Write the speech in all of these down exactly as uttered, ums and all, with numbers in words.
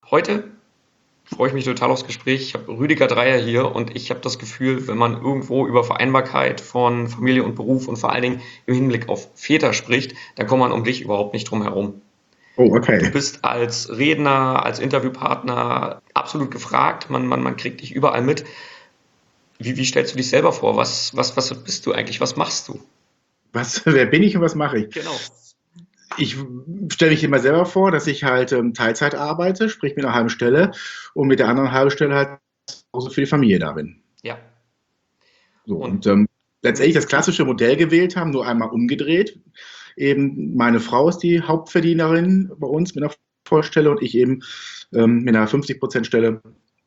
Heute freue ich mich total aufs Gespräch. Ich habe Rüdiger Dreier hier und ich habe das Gefühl, wenn man irgendwo über Vereinbarkeit von Familie und Beruf und vor allen Dingen im Hinblick auf Väter spricht, dann kommt man um dich überhaupt nicht drum herum. Oh, Du okay. bist als Redner, als Interviewpartner absolut gefragt. Man, man, man kriegt dich überall mit. Wie, wie stellst du dich selber vor? Was, was, was bist du eigentlich? Was machst du? Was, wer bin ich und was mache ich? Genau. Ich stelle mich immer selber vor, dass ich halt ähm, Teilzeit arbeite, sprich mit einer halben Stelle und mit der anderen halben Stelle halt auch für die Familie da bin. Ja. So, Und und ähm, hm, letztendlich das klassische Modell gewählt haben, nur einmal umgedreht. Eben meine Frau ist die Hauptverdienerin bei uns mit einer Vollstelle und ich eben ähm, mit einer fünfzig Prozent Stelle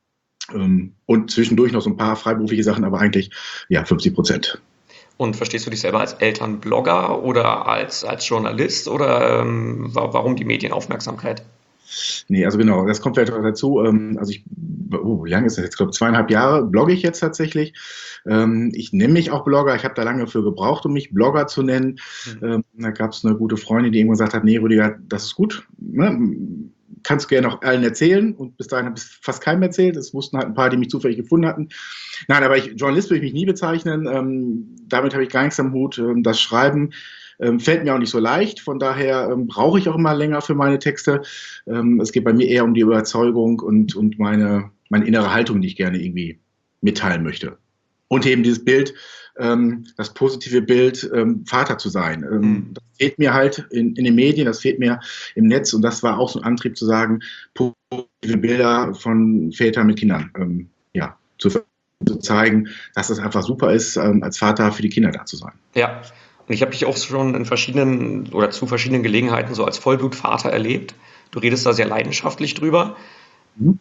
ähm, und zwischendurch noch so ein paar freiberufliche Sachen, aber eigentlich ja fünfzig Prozent. Und verstehst du dich selber als Elternblogger oder als, als Journalist oder ähm, wa- warum die Medienaufmerksamkeit? Nee, also genau, das kommt vielleicht auch dazu. Ähm, also ich, oh, wie lange ist das jetzt? Ich glaube, zweieinhalb Jahre blogge ich jetzt tatsächlich. Ähm, ich nenne mich auch Blogger. Ich habe da lange für gebraucht, um mich Blogger zu nennen. Hm. Ähm, da gab es eine gute Freundin, die irgendwann gesagt hat, nee, Rüdiger, das ist gut. Ne? Kannst du gerne auch allen erzählen. Und bis dahin habe ich fast keinem erzählt. Das wussten halt ein paar, die mich zufällig gefunden hatten. Nein, aber ich, Journalist würde ich mich nie bezeichnen. Ähm, damit habe ich gar nichts am Hut. Ähm, das Schreiben ähm, fällt mir auch nicht so leicht. Von daher ähm, brauche ich auch immer länger für meine Texte. Ähm, es geht bei mir eher um die Überzeugung und, und meine, meine innere Haltung, die ich gerne irgendwie mitteilen möchte. Und eben dieses Bild, ähm, das positive Bild, ähm, Vater zu sein. Hm. Ähm, das fehlt mir halt in, in den Medien, das fehlt mir im Netz. Und das war auch so ein Antrieb zu sagen, positive Bilder von Vätern mit Kindern ähm, ja, zu, zu zeigen, dass es einfach super ist, ähm, als Vater für die Kinder da zu sein. Ja, und ich habe dich auch schon in verschiedenen oder zu verschiedenen Gelegenheiten so als Vollblutvater erlebt. Du redest da sehr leidenschaftlich drüber. Mhm.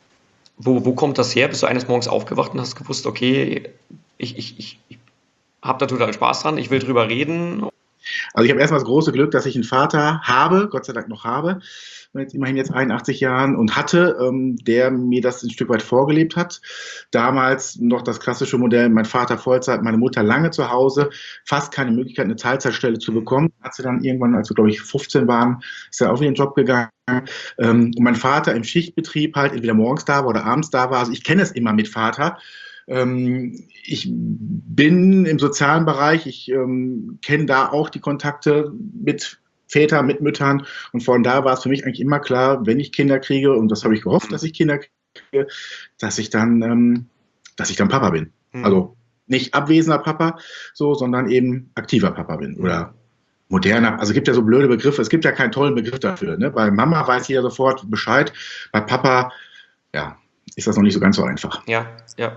Wo, wo kommt das her? Bist du eines Morgens aufgewacht und hast gewusst, okay, ich, ich, ich, ich habe da total Spaß dran, ich will drüber reden? Also ich habe erstmal das große Glück, dass ich einen Vater habe, Gott sei Dank noch habe, mit immerhin jetzt einundachtzig Jahren und hatte, ähm, der mir das ein Stück weit vorgelebt hat. Damals noch das klassische Modell, mein Vater Vollzeit, meine Mutter lange zu Hause, fast keine Möglichkeit, eine Teilzeitstelle zu Hm. bekommen. Hat sie dann irgendwann, als wir, glaube ich, fünfzehn waren, ist er auch wieder in den Job gegangen. Ähm, und mein Vater im Schichtbetrieb halt entweder morgens da war oder abends da war. Also ich kenne es immer mit Vater. Ähm, ich bin im sozialen Bereich, ich ähm, kenne da auch die Kontakte mit Vätern, mit Müttern und von da war es für mich eigentlich immer klar, wenn ich Kinder kriege, und das habe ich gehofft, Hm. dass ich Kinder kriege, dass ich dann, ähm, dass ich dann Papa bin. Hm. Also nicht abwesender Papa, so, sondern eben aktiver Papa bin Hm. oder moderner. Also es gibt ja so blöde Begriffe, es gibt ja keinen tollen Begriff dafür. Ne? Bei Mama weiß jeder sofort Bescheid, bei Papa, ja, ist das noch nicht so ganz so einfach. Ja, ja.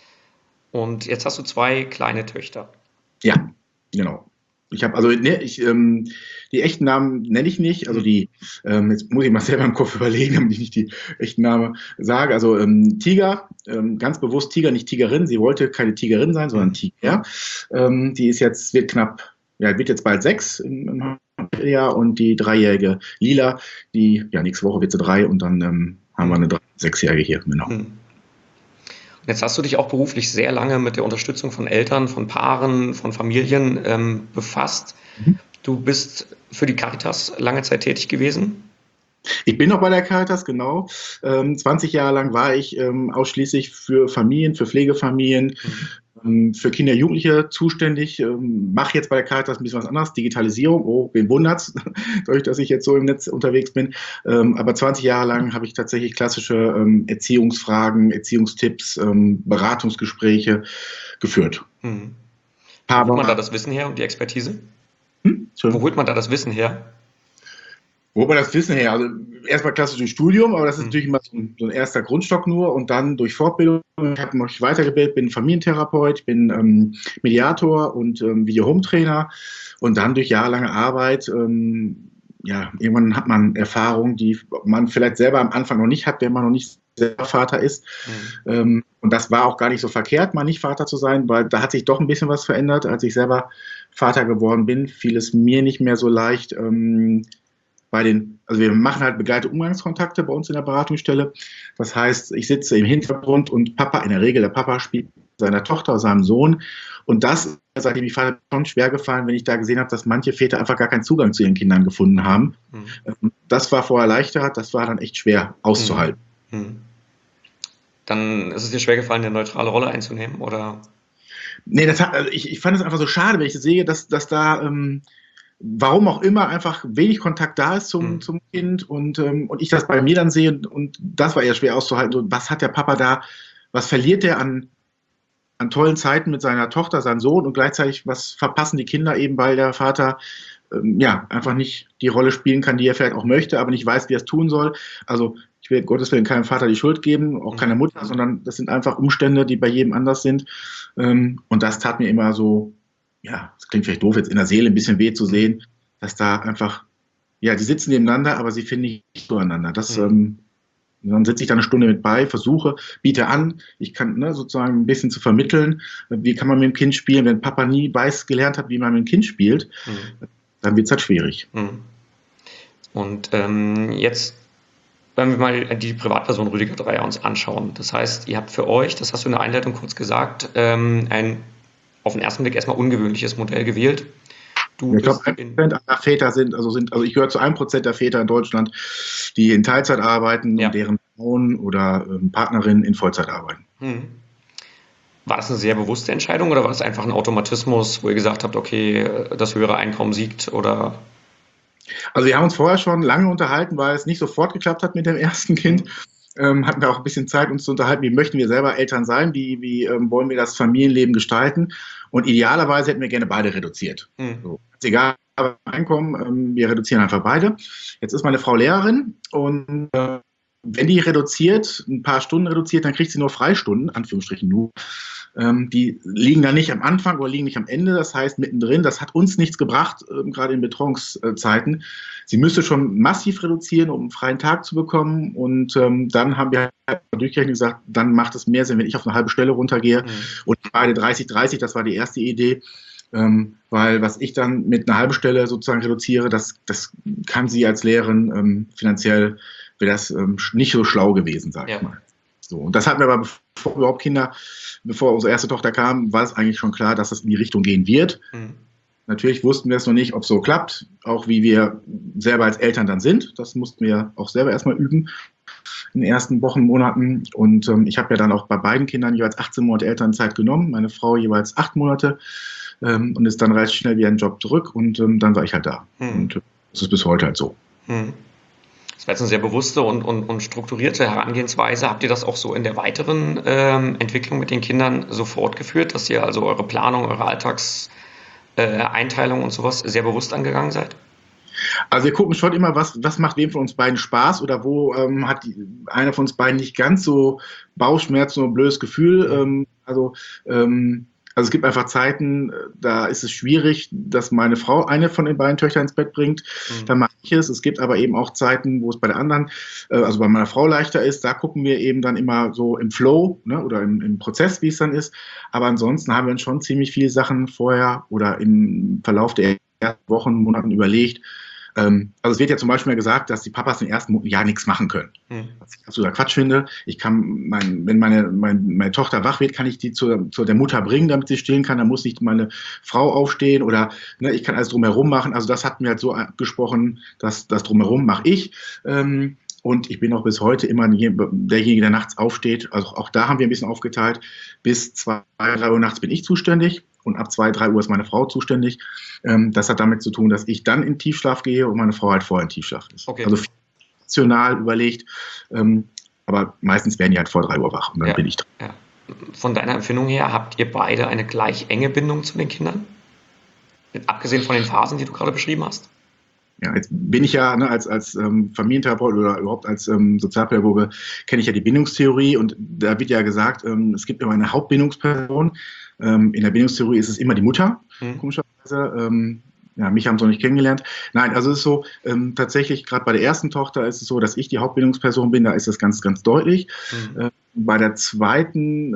Und jetzt hast du zwei kleine Töchter. Ja, genau. Ich habe also ne, ich, ähm, die echten Namen nenne ich nicht. Also Hm. die, ähm, jetzt muss ich mal selber im Kopf überlegen, damit ich nicht die echten Namen sage. Also ähm, Tiger, ähm, ganz bewusst Tiger, nicht Tigerin. Sie wollte keine Tigerin sein, sondern Hm. Tiger. Ähm, die ist jetzt, wird knapp, ja, wird jetzt bald sechs im, im Jahr und die dreijährige Lila, die, ja, nächste Woche wird sie drei und dann ähm, haben wir Hm. eine drei- sechsjährige hier, genau. Hm. Jetzt hast du dich auch beruflich sehr lange mit der Unterstützung von Eltern, von Paaren, von Familien ähm, befasst. Mhm. Du bist für die Caritas lange Zeit tätig gewesen. Ich bin noch bei der Caritas, genau. Ähm, zwanzig Jahre lang war ich ähm, ausschließlich für Familien, für Pflegefamilien, Mhm. ähm, für Kinder, Jugendliche zuständig. Ähm, mache jetzt bei der Caritas ein bisschen was anderes, Digitalisierung. Oh, wen wundert's, dadurch, dass ich jetzt so im Netz unterwegs bin. Ähm, aber zwanzig Jahre lang habe ich tatsächlich klassische ähm, Erziehungsfragen, Erziehungstipps, ähm, Beratungsgespräche geführt. Mhm. Wo holt man da Aber, das Wissen her und die Expertise? hm, Wo schön. holt man da das Wissen her? Wo wir das wissen her, also erstmal klassisch durch Studium, aber das ist Mhm. natürlich immer so ein, so ein erster Grundstock nur und dann durch Fortbildung. Ich habe mich weitergebildet, bin Familientherapeut, bin ähm, Mediator und ähm, Video-Home-Trainer und dann durch jahrelange Arbeit, ähm, ja, irgendwann hat man Erfahrungen, die man vielleicht selber am Anfang noch nicht hat, wenn man noch nicht selber Vater ist. Mhm. Ähm, und das war auch gar nicht so verkehrt, mal nicht Vater zu sein, weil da hat sich doch ein bisschen was verändert, als ich selber Vater geworden bin, fiel es mir nicht mehr so leicht, ähm, bei den, also wir machen halt begleitete Umgangskontakte bei uns in der Beratungsstelle. Das heißt, ich sitze im Hintergrund und Papa, in der Regel der Papa spielt seiner Tochter, seinem Sohn. Und das, seitdem ich Vater, schon schwer gefallen, wenn ich da gesehen habe, dass manche Väter einfach gar keinen Zugang zu ihren Kindern gefunden haben. Mhm. Das war vorher leichter, das war dann echt schwer auszuhalten. Mhm. Dann ist es dir schwer gefallen, eine neutrale Rolle einzunehmen, oder? Nee, das hat, also ich, ich fand es einfach so schade, wenn ich sehe, dass, dass da, ähm, warum auch immer, einfach wenig Kontakt da ist zum, mhm. zum Kind und, ähm, und ich das bei mir dann sehe und das war eher schwer auszuhalten. So, was hat der Papa da, was verliert der an, an tollen Zeiten mit seiner Tochter, seinem Sohn und gleichzeitig, was verpassen die Kinder eben, weil der Vater ähm, ja einfach nicht die Rolle spielen kann, die er vielleicht auch möchte, aber nicht weiß, wie er es tun soll. Also ich will Gottes Willen keinem Vater die Schuld geben, auch keiner Mutter, sondern das sind einfach Umstände, die bei jedem anders sind. Und das tat mir immer so, ja, das klingt vielleicht doof, jetzt in der Seele ein bisschen weh zu sehen, dass da einfach, ja, die sitzen nebeneinander, aber sie finden nicht zueinander. Das, mhm. ähm, dann sitze ich da eine Stunde mit bei, versuche, biete an, ich kann ne, sozusagen ein bisschen zu vermitteln, wie kann man mit dem Kind spielen, wenn Papa nie weiß, gelernt hat, wie man mit dem Kind spielt, mhm. dann wird es halt schwierig. Mhm. Und ähm, jetzt wenn wir mal die Privatperson Rüdiger Dreier uns anschauen. Das heißt, ihr habt für euch, das hast du in der Einleitung kurz gesagt, ein auf den ersten Blick erstmal ungewöhnliches Modell gewählt. Du ich glaube, ein Prozent aller Väter sind, also sind, also ich gehöre zu einem Prozent der Väter in Deutschland, die in Teilzeit arbeiten ja. und deren Frauen oder ähm, Partnerinnen in Vollzeit arbeiten. Hm. War das eine sehr bewusste Entscheidung oder war das einfach ein Automatismus, wo ihr gesagt habt, okay, das höhere Einkommen siegt oder... Also wir haben uns vorher schon lange unterhalten, weil es nicht sofort geklappt hat mit dem ersten Kind. Ähm, hatten wir auch ein bisschen Zeit, uns zu unterhalten, wie möchten wir selber Eltern sein, wie, wie ähm, wollen wir das Familienleben gestalten. Und idealerweise hätten wir gerne beide reduziert. Mhm. So, ist egal, aber Einkommen, ähm, wir reduzieren einfach beide. Jetzt ist meine Frau Lehrerin und äh, wenn die reduziert, ein paar Stunden reduziert, dann kriegt sie nur Freistunden, Anführungsstrichen nur. Ähm, die liegen dann nicht am Anfang oder liegen nicht am Ende, das heißt mittendrin. Das hat uns nichts gebracht, ähm, gerade in Betreuungszeiten. Sie müsste schon massiv reduzieren, um einen freien Tag zu bekommen. Und ähm, dann haben wir halt durchgerechnet gesagt, dann macht es mehr Sinn, wenn ich auf eine halbe Stelle runtergehe. Mhm. Und beide dreißig dreißig, das war die erste Idee. Ähm, weil was ich dann mit einer halben Stelle sozusagen reduziere, das, das kann sie als Lehrerin ähm, finanziell, wäre das ähm, nicht so schlau gewesen, sag ich ja. mal. So, und das hatten wir aber, bevor überhaupt Kinder, bevor unsere erste Tochter kam, war es eigentlich schon klar, dass das in die Richtung gehen wird. Mhm. Natürlich wussten wir es noch nicht, ob es so klappt, auch wie wir selber als Eltern dann sind. Das mussten wir auch selber erstmal üben in den ersten Wochen, Monaten. Und ähm, ich habe ja dann auch bei beiden Kindern jeweils achtzehn Monate Elternzeit genommen, meine Frau jeweils acht Monate ähm, und ist dann relativ schnell wieder in den Job zurück und ähm, dann war ich halt da. Mhm. Und das ist bis heute halt so. Mhm. Das war jetzt eine sehr bewusste und, und, und strukturierte Herangehensweise. Habt ihr das auch so in der weiteren ähm, Entwicklung mit den Kindern so fortgeführt, dass ihr also eure Planung, eure Alltagseinteilung äh, und sowas sehr bewusst angegangen seid? Also wir gucken schon immer, was, was macht wem von uns beiden Spaß oder wo ähm, hat die, einer von uns beiden nicht ganz so Bauchschmerzen oder ein blödes Gefühl. Ähm, also ähm, Also es gibt einfach Zeiten, da ist es schwierig, dass meine Frau eine von den beiden Töchtern ins Bett bringt. Mhm. Dann mache ich es. Es gibt aber eben auch Zeiten, wo es bei der anderen, also bei meiner Frau leichter ist. Da gucken wir eben dann immer so im Flow, ne, oder im, im Prozess, wie es dann ist. Aber ansonsten haben wir uns schon ziemlich viele Sachen vorher oder im Verlauf der ersten Wochen, Monaten überlegt. Also es wird ja zum Beispiel gesagt, dass die Papas im ersten Jahr nichts machen können. Hm. Was ich absoluter Quatsch finde. Ich kann, mein, wenn meine, mein, meine Tochter wach wird, kann ich die zu, zu der Mutter bringen, damit sie stillen kann. Dann muss nicht meine Frau aufstehen oder ne, ich kann alles drumherum machen. Also das hatten wir halt so abgesprochen, dass das drumherum mache ich. Ähm, und ich bin auch bis heute immer derjenige, der nachts aufsteht. Also auch da haben wir ein bisschen aufgeteilt. Bis zwei, drei Uhr nachts bin ich zuständig. Und ab zwei, drei Uhr ist meine Frau zuständig. Das hat damit zu tun, dass ich dann in Tiefschlaf gehe und meine Frau halt vorher in Tiefschlaf ist. Okay. Also rational überlegt, aber meistens werden die halt vor drei Uhr wach und dann ja. bin ich dran. Ja. Von deiner Empfindung her, habt ihr beide eine gleich enge Bindung zu den Kindern? Abgesehen von den Phasen, die du gerade beschrieben hast? Ja, jetzt bin ich ja ne, als, als ähm, Familientherapeut oder überhaupt als ähm, Sozialpädagoge, kenne ich ja die Bindungstheorie und da wird ja gesagt, ähm, es gibt immer eine Hauptbindungsperson. Ähm, in der Bindungstheorie ist es immer die Mutter, mhm. komischerweise. Ähm, ja, mich haben sie noch nicht kennengelernt. Nein, also es ist so, ähm, tatsächlich gerade bei der ersten Tochter ist es so, dass ich die Hauptbindungsperson bin, da ist das ganz, ganz deutlich. Mhm. Äh, bei der zweiten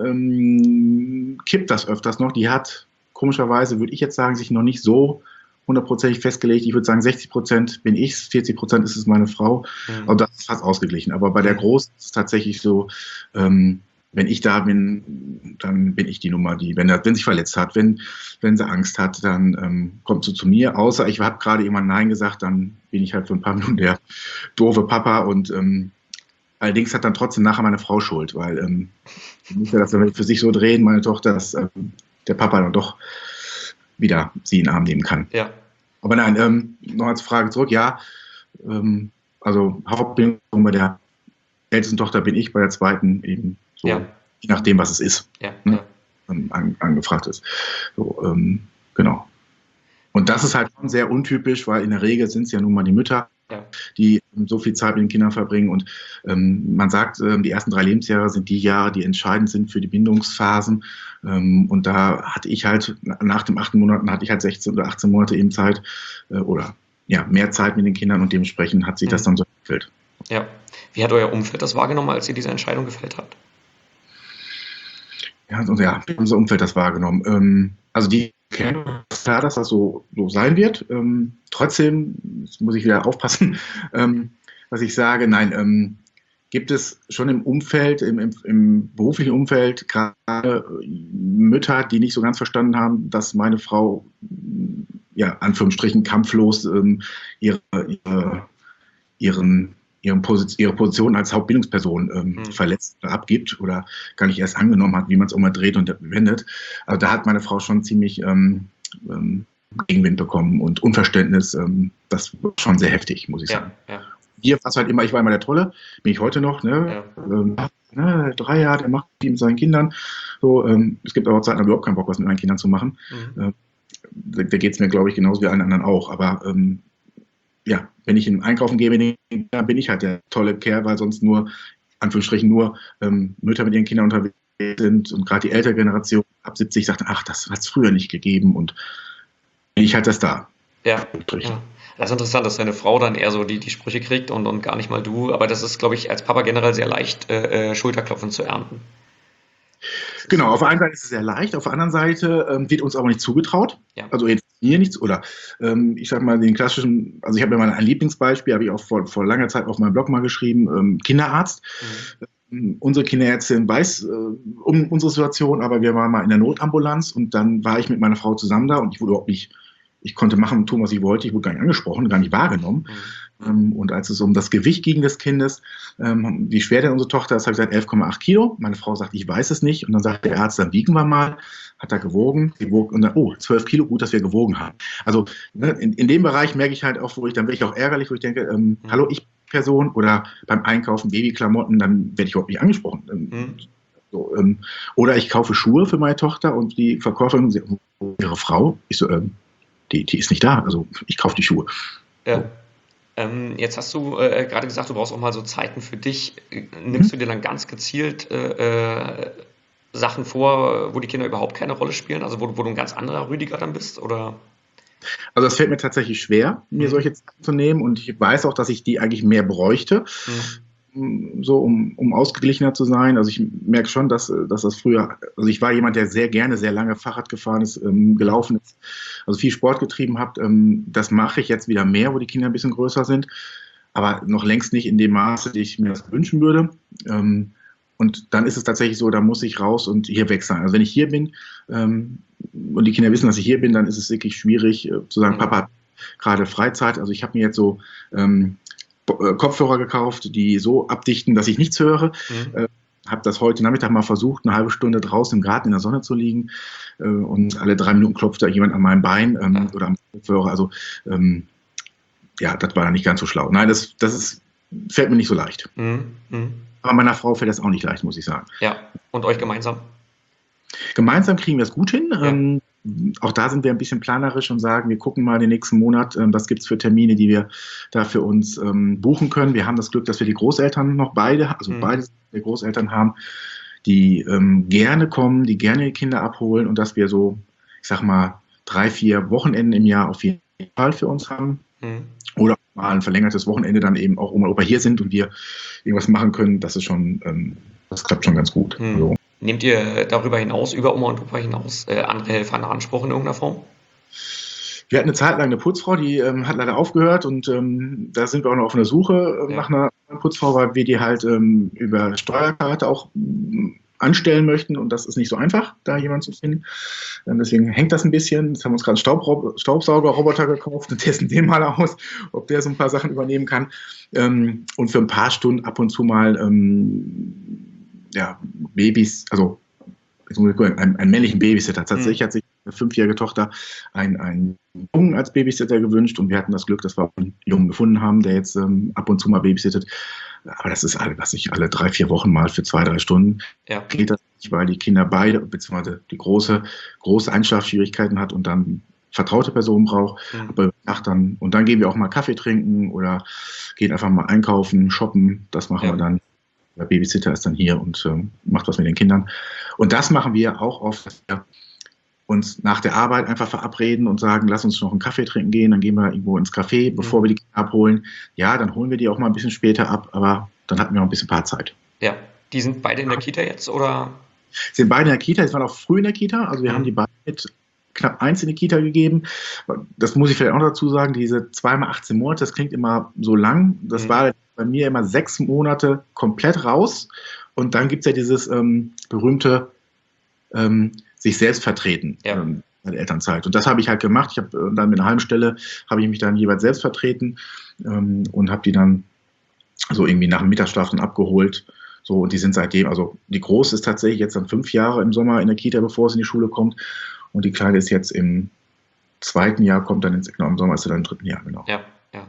ähm, kippt das öfters noch. Die hat komischerweise, würde ich jetzt sagen, sich noch nicht so hundertprozentig festgelegt. Ich würde sagen, sechzig Prozent bin ich, vierzig Prozent ist es meine Frau. Mhm. Und das ist fast ausgeglichen. Aber bei der Großen ist es tatsächlich so, ähm, wenn ich da bin, dann bin ich die Nummer, die, wenn er, wenn sich verletzt hat, wenn, wenn sie Angst hat, dann ähm, kommt sie zu mir. Außer ich habe gerade jemand Nein gesagt, dann bin ich halt für ein paar Minuten der doofe Papa und ähm, allerdings hat dann trotzdem nachher meine Frau Schuld, weil ähm, die muss ja das dann für sich so drehen, meine Tochter, dass ähm, der Papa dann doch wieder sie in den Arm nehmen kann. Ja. Aber nein, ähm, noch als Frage zurück, ja, ähm, also Hauptbindung bei der ältesten Tochter bin ich, bei der zweiten eben so, Ja. je nachdem, was es ist, Ja. ne, Ja. ähm, an, angefragt ist. So, ähm, genau. Und das ist halt schon sehr untypisch, weil in der Regel sind es ja nun mal die Mütter, Ja. die so viel Zeit mit den Kindern verbringen. Und ähm, man sagt, ähm, die ersten drei Lebensjahre sind die Jahre, die entscheidend sind für die Bindungsphasen. Ähm, und da hatte ich halt, nach den achten Monaten hatte ich halt sechzehn oder achtzehn Monate eben Zeit äh, oder ja, mehr Zeit mit den Kindern und dementsprechend hat sich Mhm. das dann so entwickelt. Ja. Wie hat euer Umfeld das wahrgenommen, als ihr diese Entscheidung gefällt habt? Ja, also, ja, unser Umfeld das wahrgenommen. Ähm, also die kennen klar, dass das so, so sein wird. Ähm, trotzdem, jetzt muss ich wieder aufpassen, ähm, was ich sage. Nein, ähm, gibt es schon im Umfeld, im, im, im beruflichen Umfeld gerade Mütter, die nicht so ganz verstanden haben, dass meine Frau, ja, Anführungsstrichen, kampflos ähm, ihre, ihre, ihren Ihre Position, ihre Position als Hauptbildungsperson ähm, Mhm. verletzt oder abgibt oder gar nicht erst angenommen hat, wie man es auch mal dreht und wendet. Also da hat meine Frau schon ziemlich ähm, ähm, Gegenwind bekommen und Unverständnis. Ähm, das war schon sehr heftig, muss ich Ja. sagen. Ja. Hier war es halt immer, ich war immer der Tolle, bin ich heute noch, ne? Ja. Ähm, ne, drei Jahre, der macht viel mit seinen Kindern. So, ähm, es gibt aber auch Zeiten, da habe ich überhaupt keinen Bock, was mit meinen Kindern zu machen. Mhm. Ähm, da da geht es mir, glaube ich, genauso wie allen anderen auch. Aber ähm, ja, wenn ich in Einkaufen gehe, dann bin ich halt der tolle Kerl, weil sonst nur, Anführungsstrichen, nur ähm, Mütter mit ihren Kindern unterwegs sind und gerade die ältere Generation ab siebzig sagt, ach, das hat es früher nicht gegeben und bin ich halt das da. Ja. Ja. Das ist interessant, dass deine Frau dann eher so die, die Sprüche kriegt und, und gar nicht mal du. Aber das ist, glaube ich, als Papa generell sehr leicht, äh, äh, Schulterklopfen zu ernten. Genau, auf der einen Seite ist es sehr leicht, auf der anderen Seite ähm, wird uns aber nicht zugetraut. Ja. Also jetzt mir nichts, oder ähm, ich sag mal den klassischen, also ich habe ja mal ein Lieblingsbeispiel, habe ich auch vor, vor langer Zeit auf meinem Blog mal geschrieben, ähm, Kinderarzt. Mhm. Unsere Kinderärztin weiß äh, um unsere Situation, aber wir waren mal in der Notambulanz und dann war ich mit meiner Frau zusammen da und ich wurde überhaupt nicht, ich konnte machen und tun, was ich wollte, ich wurde gar nicht angesprochen, gar nicht wahrgenommen. Mhm. Ähm, und als es um das Gewicht ging des Kindes, ähm, wie schwer denn unsere Tochter ist, habe ich gesagt elf Komma acht Kilo. Meine Frau sagt, ich weiß es nicht. Und dann sagt der Arzt, dann wiegen wir mal. Hat er gewogen, gewogen und dann, oh, zwölf Kilo, gut, dass wir gewogen haben. Also ne, in, in dem Bereich merke ich halt auch, wo ich, dann werde ich auch ärgerlich, wo ich denke, ähm, Mhm. hallo, ich Person oder beim Einkaufen Babyklamotten, dann werde ich überhaupt nicht angesprochen. Ähm, Mhm. so, ähm, oder ich kaufe Schuhe für meine Tochter und die Verkäuferin sagt, ihre Frau, ich so, ähm, die, die ist nicht da, also ich kaufe die Schuhe. Ja. Ähm, jetzt hast du äh, gerade gesagt, du brauchst auch mal so Zeiten für dich. Nimmst du dir dann ganz gezielt äh, äh, Sachen vor, wo die Kinder überhaupt keine Rolle spielen? Also wo, wo du ein ganz anderer Rüdiger dann bist? Oder? Also es fällt mir tatsächlich schwer, mir Mhm. solche Zeiten zu nehmen und ich weiß auch, dass ich die eigentlich mehr bräuchte, Mhm. so um, um ausgeglichener zu sein. Also ich merke schon, dass, dass das früher, also ich war jemand, der sehr gerne, sehr lange Fahrrad gefahren ist, ähm, gelaufen ist, also viel Sport getrieben hat. Ähm, das mache ich jetzt wieder mehr, wo die Kinder ein bisschen größer sind, aber noch längst nicht in dem Maße, wie ich mir das wünschen würde. Ähm, und dann ist es tatsächlich so, da muss ich raus und hier weg sein. Also wenn ich hier bin ähm, und die Kinder wissen, dass ich hier bin, dann ist es wirklich schwierig äh, zu sagen, Mhm. Papa hat gerade Freizeit. Also ich habe mir jetzt so ähm, Kopfhörer gekauft, die so abdichten, dass ich nichts höre. Mhm. Äh, habe das heute Nachmittag mal versucht, eine halbe Stunde draußen im Garten in der Sonne zu liegen äh, und alle drei Minuten klopft da jemand an meinem Bein ähm, Ja. oder am Kopfhörer. Also ähm, ja, das war dann nicht ganz so schlau. Nein, das, das ist, fällt mir nicht so leicht. Mhm. Mhm. Aber meiner Frau fällt das auch nicht leicht, muss ich sagen. Ja. Und euch gemeinsam? Gemeinsam kriegen wir es gut hin. Ja. Ähm, auch da sind wir ein bisschen planerisch und sagen, wir gucken mal den nächsten Monat, ähm, was gibt es für Termine, die wir da für uns ähm, buchen können. Wir haben das Glück, dass wir die Großeltern noch beide, also Mhm. beide der Großeltern haben, die ähm, gerne kommen, die gerne die Kinder abholen und dass wir so, ich sag mal, drei, vier Wochenenden im Jahr auf jeden Fall für uns haben. Mhm. Oder mal ein verlängertes Wochenende dann eben auch, Oma und Opa hier sind und wir irgendwas machen können. Das ist schon, ähm, das klappt schon ganz gut. Mhm. Also, Nehmt ihr darüber hinaus, über Oma und Opa hinaus, äh, andere Helfer in Anspruch in irgendeiner Form? wir hatten eine Zeit lang eine Putzfrau, die ähm, hat leider aufgehört und ähm, da sind wir auch noch auf einer Suche äh, Ja. nach einer Putzfrau, weil wir die halt ähm, über Steuerkarte auch anstellen möchten und das ist nicht so einfach, da jemanden zu finden. Ähm, deswegen hängt das ein bisschen. Jetzt haben wir uns gerade einen Staubrob- Staubsaugerroboter gekauft und testen den mal aus, ob der so ein paar Sachen übernehmen kann. Ähm, und für ein paar Stunden ab und zu mal ähm, ja, Babys, also einen, einen männlichen Babysitter. Tatsächlich mhm. hat sich eine fünfjährige Tochter einen, einen Jungen als Babysitter gewünscht und wir hatten das Glück, dass wir einen Jungen gefunden haben, der jetzt ähm, ab und zu mal babysittet. Aber das ist alle, was ich alle drei, vier Wochen mal für zwei, drei Stunden. Ja. Geht das nicht, weil die Kinder beide, beziehungsweise die große, große Einschlafschwierigkeiten hat und dann vertraute Personen braucht. Mhm. Aber ach, dann, und dann gehen wir auch mal Kaffee trinken oder gehen einfach mal einkaufen, shoppen. Das machen ja. wir dann. Der Babysitter ist dann hier und ähm, macht was mit den Kindern. Und das machen wir auch oft, dass wir uns nach der Arbeit einfach verabreden und sagen, lass uns noch einen Kaffee trinken gehen, dann gehen wir irgendwo ins Café, bevor mhm. wir die Kinder abholen. Ja, dann holen wir die auch mal ein bisschen später ab, aber dann hatten wir noch ein bisschen Paarzeit. Ja, die sind beide in der Kita jetzt, oder? Sind beide in der Kita, die waren auch früh in der Kita, also wir mhm. haben die beide mit knapp eins in die Kita gegeben. Das muss ich vielleicht auch noch dazu sagen, diese zweimal achtzehn Monate, das klingt immer so lang, das mhm. war bei mir immer sechs Monate komplett raus und dann gibt es ja dieses ähm, berühmte ähm, sich selbst vertreten ja. ähm, in der Elternzeit. Und das habe ich halt gemacht. Ich habe dann mit einer halben Stelle habe ich mich dann jeweils selbst vertreten ähm, und habe die dann so irgendwie nach dem Mittagsschlaf dann abgeholt. So, und die sind seitdem, also die Große ist tatsächlich jetzt dann fünf Jahre im Sommer in der Kita, bevor es in die Schule kommt. Und die Kleine ist jetzt im zweiten Jahr, kommt dann ins, genau, im Sommer ist sie dann im dritten Jahr, genau. Ja, ja.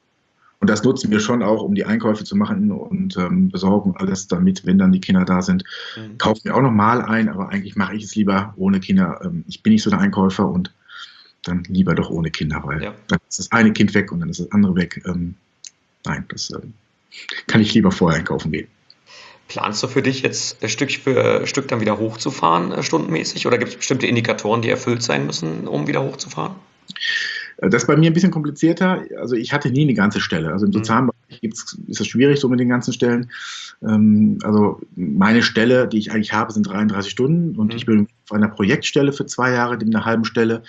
Und das nutzen wir schon auch, um die Einkäufe zu machen und ähm, besorgen alles damit, wenn dann die Kinder da sind. Mhm. Kaufen wir auch noch mal ein, aber eigentlich mache ich es lieber ohne Kinder. Ähm, ich bin nicht so der Einkäufer und dann lieber doch ohne Kinder, weil ja. dann ist das eine Kind weg und dann ist das andere weg. Ähm, nein, das ähm, kann ich lieber vorher einkaufen gehen. Planst du für dich jetzt Stück für Stück dann wieder hochzufahren, äh, stundenmäßig? Oder gibt es bestimmte Indikatoren, die erfüllt sein müssen, um wieder hochzufahren? Das ist bei mir ein bisschen komplizierter. Also ich hatte nie eine ganze Stelle. Also im sozialen mhm. Bereich gibt's, ist es schwierig so mit den ganzen Stellen. Ähm, also meine Stelle, die ich eigentlich habe, sind dreiunddreißig Stunden und mhm. ich bin auf einer Projektstelle für zwei Jahre, in einer halben Stelle.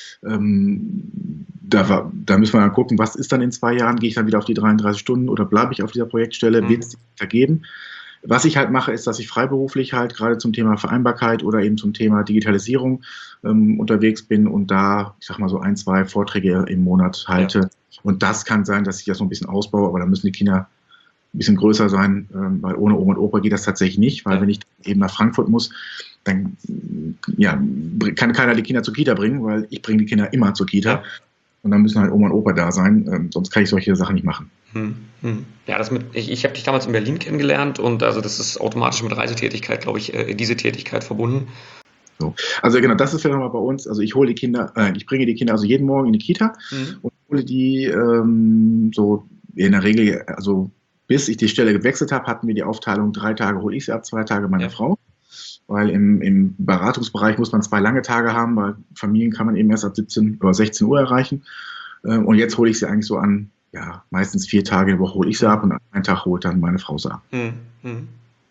Ähm, da, war, da müssen wir dann gucken, was ist dann in zwei Jahren? Gehe ich dann wieder auf die dreiunddreißig Stunden oder bleibe ich auf dieser Projektstelle? Mhm. Wird es die vergeben? Was ich halt mache, ist, dass ich freiberuflich halt gerade zum Thema Vereinbarkeit oder eben zum Thema Digitalisierung ähm, unterwegs bin und da, ich sag mal so ein, zwei Vorträge im Monat halte. Ja. Und das kann sein, dass ich das so ein bisschen ausbaue, aber da müssen die Kinder ein bisschen größer sein, ähm, weil ohne Oma und Opa geht das tatsächlich nicht, weil ja. wenn ich eben nach Frankfurt muss, dann ja, kann keiner die Kinder zur Kita bringen, weil ich bringe die Kinder immer zur Kita. Ja. Und dann müssen halt Oma und Opa da sein, ähm, sonst kann ich solche Sachen nicht machen. Hm, hm. Ja, das mit, ich, ich habe dich damals in Berlin kennengelernt und also das ist automatisch mit Reisetätigkeit, glaube ich, äh, diese Tätigkeit verbunden. So. Also genau, das ist ja nochmal bei uns. Also ich hole die Kinder, äh, ich bringe die Kinder also jeden Morgen in die Kita mhm. und hole die ähm, so in der Regel, also bis ich die Stelle gewechselt habe, hatten wir die Aufteilung, drei Tage hole ich sie ab, zwei Tage meine ja. Frau. Weil im, im Beratungsbereich muss man zwei lange Tage haben, weil Familien kann man eben erst ab siebzehn oder sechzehn Uhr erreichen. Ähm, und jetzt hole ich sie eigentlich so an, ja, meistens vier Tage die Woche hole ich sie ab und an einem Tag holt dann meine Frau sie ab. Mhm.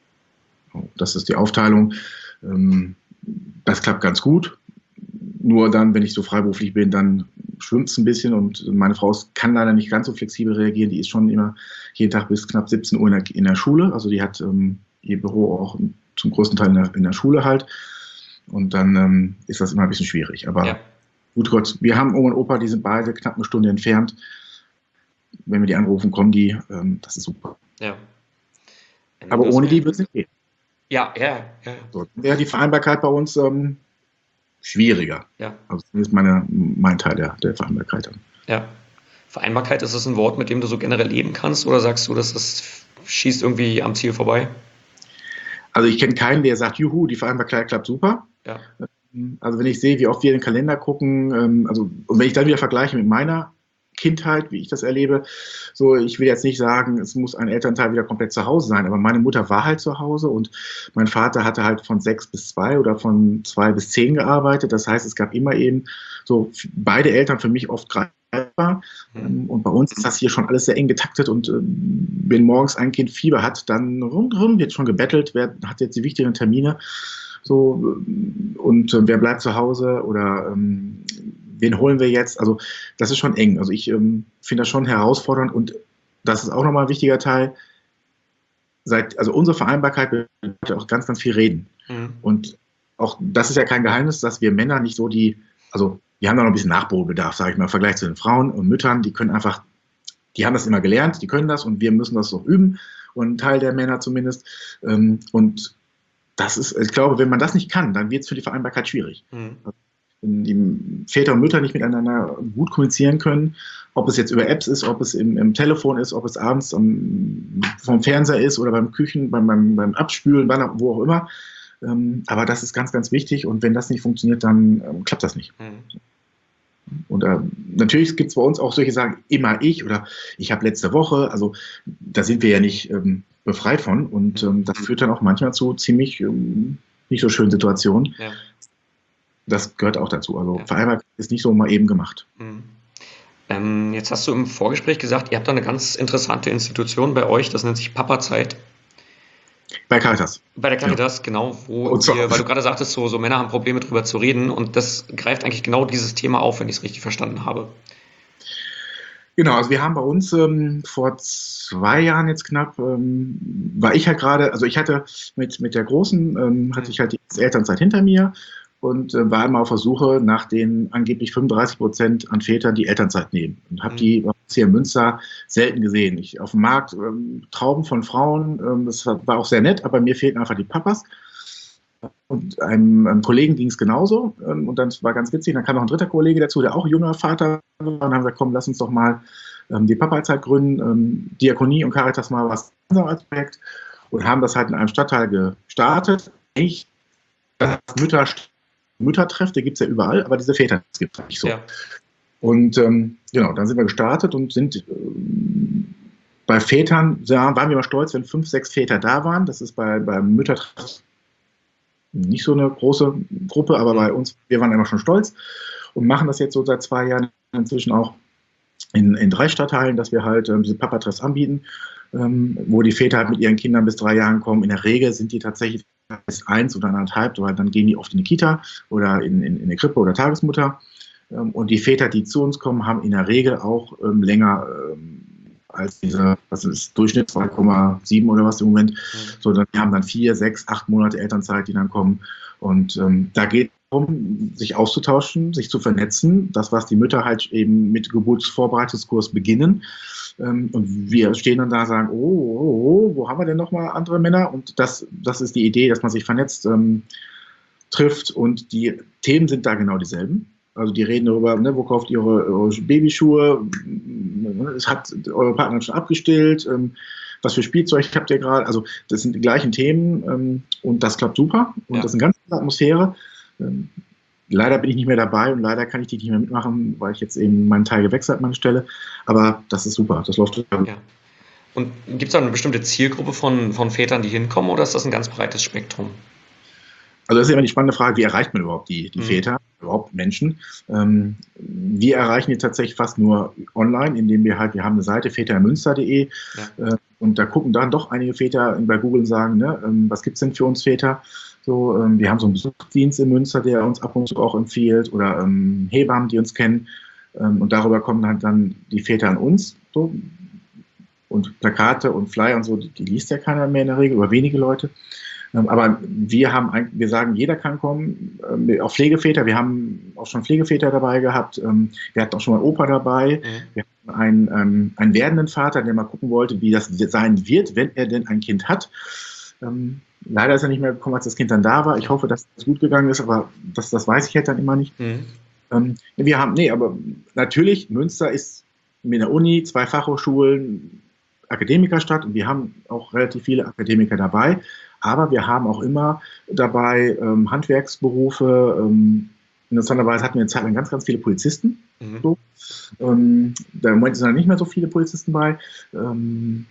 Das ist die Aufteilung. Ähm, das klappt ganz gut. Nur dann, wenn ich so freiberuflich bin, dann schwimmt es ein bisschen und meine Frau kann leider nicht ganz so flexibel reagieren. Die ist schon immer jeden Tag bis knapp siebzehn Uhr in der, in der Schule. Also die hat ähm, ihr Büro auch zum größten Teil in der, in der Schule halt. Und dann ähm, ist das immer ein bisschen schwierig. Aber ja. gut Gott, wir haben Oma und Opa, die sind beide knapp eine Stunde entfernt. Wenn wir die anrufen, kommen die. Ähm, das ist super. Ja. Aber ohne die wird es nicht gehen. Ja, ja, ja. So, wäre die Vereinbarkeit bei uns ähm, schwieriger. Ja. Also das ist meine, mein Teil der, der Vereinbarkeit. Ja. Vereinbarkeit, ist das ein Wort, mit dem du so generell leben kannst? Oder sagst du, dass das schießt irgendwie am Ziel vorbei? Also ich kenne keinen, der sagt, juhu, die Vereinbarkeit klappt super. Ja. Also wenn ich sehe, wie oft wir in den Kalender gucken, also und wenn ich dann wieder vergleiche mit meiner Kindheit, wie ich das erlebe, so ich will jetzt nicht sagen, es muss ein Elternteil wieder komplett zu Hause sein, aber meine Mutter war halt zu Hause und mein Vater hatte halt von sechs bis zwei oder von zwei bis zehn gearbeitet. Das heißt, es gab immer eben so beide Eltern für mich oft greifbar. Mhm. Und bei uns ist das hier schon alles sehr eng getaktet und äh, wenn morgens ein Kind Fieber hat, dann rundherum wird schon gebettelt, wer hat jetzt die wichtigen Termine. So, und äh, wer bleibt zu Hause oder ähm, wen holen wir jetzt? Also das ist schon eng. Also ich ähm, finde das schon herausfordernd und das ist auch nochmal ein wichtiger Teil. seit, also unsere Vereinbarkeit bedeutet auch ganz, ganz viel reden. Mhm. Und auch das ist ja kein Geheimnis, dass wir Männer nicht so die, also wir haben da noch ein bisschen Nachholbedarf, sage ich mal, im Vergleich zu den Frauen und Müttern, die können einfach, die haben das immer gelernt, die können das und wir müssen das noch üben und ein Teil der Männer zumindest. Und das ist, ich glaube, wenn man das nicht kann, dann wird es für die Vereinbarkeit schwierig. Mhm. Wenn die Väter und Mütter nicht miteinander gut kommunizieren können, ob es jetzt über Apps ist, ob es im, im Telefon ist, ob es abends am, vom Fernseher ist oder beim Küchen, beim, beim, beim Abspülen, wann, wo auch immer. Ähm, aber das ist ganz, ganz wichtig und wenn das nicht funktioniert, dann ähm, klappt das nicht. Mhm. Und äh, natürlich gibt es bei uns auch solche Sachen, immer ich oder ich habe letzte Woche, also da sind wir ja nicht ähm, befreit von und ähm, das führt dann auch manchmal zu ziemlich ähm, nicht so schönen Situationen. Ja. Das gehört auch dazu. Also ja. Vereinbarkeit ist nicht so mal eben gemacht. Mhm. Ähm, jetzt hast du im Vorgespräch gesagt, ihr habt da eine ganz interessante Institution bei euch, das nennt sich Papazeit. Bei Caritas. Bei der Caritas, ja. Genau, wo ihr, weil du gerade sagtest, so, so Männer haben Probleme drüber zu reden und das greift eigentlich genau dieses Thema auf, wenn ich es richtig verstanden habe. Genau, also wir haben bei uns ähm, vor zwei Jahren jetzt knapp, ähm, war ich halt gerade, also ich hatte mit, mit der Großen, ähm, hatte ich halt die Elternzeit hinter mir und äh, war immer auf der Suche nach den angeblich fünfunddreißig Prozent an Vätern, die Elternzeit nehmen. Und habe mhm. die hier in Münster selten gesehen. Ich, auf dem Markt ähm, Trauben von Frauen, ähm, das war auch sehr nett, aber mir fehlten einfach die Papas. Und einem, einem Kollegen ging es genauso. Ähm, und dann war ganz witzig, dann kam noch ein dritter Kollege dazu, der auch junger Vater war. Und dann haben wir gesagt, komm, lass uns doch mal ähm, die Papazeit gründen, ähm, Diakonie und Caritas mal was als Projekt. Und haben das halt in einem Stadtteil gestartet. Ich, das Mütter Müttertreff, der gibt es ja überall, aber diese Väter gibt es nicht so. Ja. Und ähm, genau, dann sind wir gestartet und sind ähm, bei Vätern, ja, waren wir mal stolz, wenn fünf, sechs Väter da waren. Das ist bei, bei Müttertreff nicht so eine große Gruppe, aber bei uns, wir waren immer schon stolz und machen das jetzt so seit zwei Jahren inzwischen auch in, in drei Stadtteilen, dass wir halt ähm, diese Papatreffs anbieten, ähm, wo die Väter halt mit ihren Kindern bis drei Jahren kommen. In der Regel sind die tatsächlich bis eins oder anderthalb, weil dann gehen die oft in die Kita oder in, in, in eine Krippe oder Tagesmutter. Ähm, und die Väter, die zu uns kommen, haben in der Regel auch ähm, länger ähm, als diese, was ist Durchschnitt zwei Komma sieben oder was im Moment. Mhm. So, dann, die haben dann vier, sechs, acht Monate Elternzeit, die dann kommen. Und ähm, da geht es darum, sich auszutauschen, sich zu vernetzen. Das, was die Mütter halt eben mit Geburtsvorbereitungskurs beginnen. Ähm, und wir stehen dann da und sagen, oh, oh, oh, wo haben wir denn nochmal andere Männer? Und das, das ist die Idee, dass man sich vernetzt, ähm, trifft. Und die Themen sind da genau dieselben. Also die reden darüber, ne, wo kauft ihr eure, eure Babyschuhe, es hat eure Partner schon abgestillt, ähm, was für Spielzeug habt ihr gerade, also das sind die gleichen Themen ähm, und das klappt super und ja. Das ist eine ganz andere Atmosphäre. Ähm, leider bin ich nicht mehr dabei und leider kann ich die nicht mehr mitmachen, weil ich jetzt eben meinen Teil gewechselt habe, meine Stelle, aber das ist super, das läuft total. Ja. Und gibt es da eine bestimmte Zielgruppe von, von Vätern, die hinkommen oder ist das ein ganz breites Spektrum? Also das ist immer die spannende Frage, wie erreicht man überhaupt die, die mhm. Väter, überhaupt Menschen? Ähm, wir erreichen die tatsächlich fast nur online, indem wir halt, wir haben eine Seite väter in münster punkt de ja. äh, und da gucken dann doch einige Väter bei Google und sagen, ne, ähm, was gibt es denn für uns Väter? So, ähm, wir haben so einen Besuchsdienst in Münster, der uns ab und zu auch empfiehlt oder ähm, Hebammen, die uns kennen ähm, und darüber kommen halt dann die Väter an uns so. Und Plakate und Flyer und so, die, die liest ja keiner mehr in der Regel oder wenige Leute. Aber wir haben, wir sagen, jeder kann kommen, auch Pflegeväter. Wir haben auch schon Pflegeväter dabei gehabt. Wir hatten auch schon mal Opa dabei. Mhm. Wir hatten einen, einen werdenden Vater, der mal gucken wollte, wie das sein wird, wenn er denn ein Kind hat. Leider ist er nicht mehr gekommen, als das Kind dann da war. Ich hoffe, dass es gut gegangen ist, aber das, das weiß ich halt dann immer nicht. Mhm. Wir haben, nee, aber natürlich, Münster ist mit der Uni, zwei Fachhochschulen, Akademikerstadt und wir haben auch relativ viele Akademiker dabei. Aber wir haben auch immer dabei ähm, Handwerksberufe. Ähm, interessanterweise hatten wir eine Zeit lang ganz, ganz viele Polizisten. Mhm. So. Ähm, da im Moment sind dann nicht mehr so viele Polizisten bei. Ähm,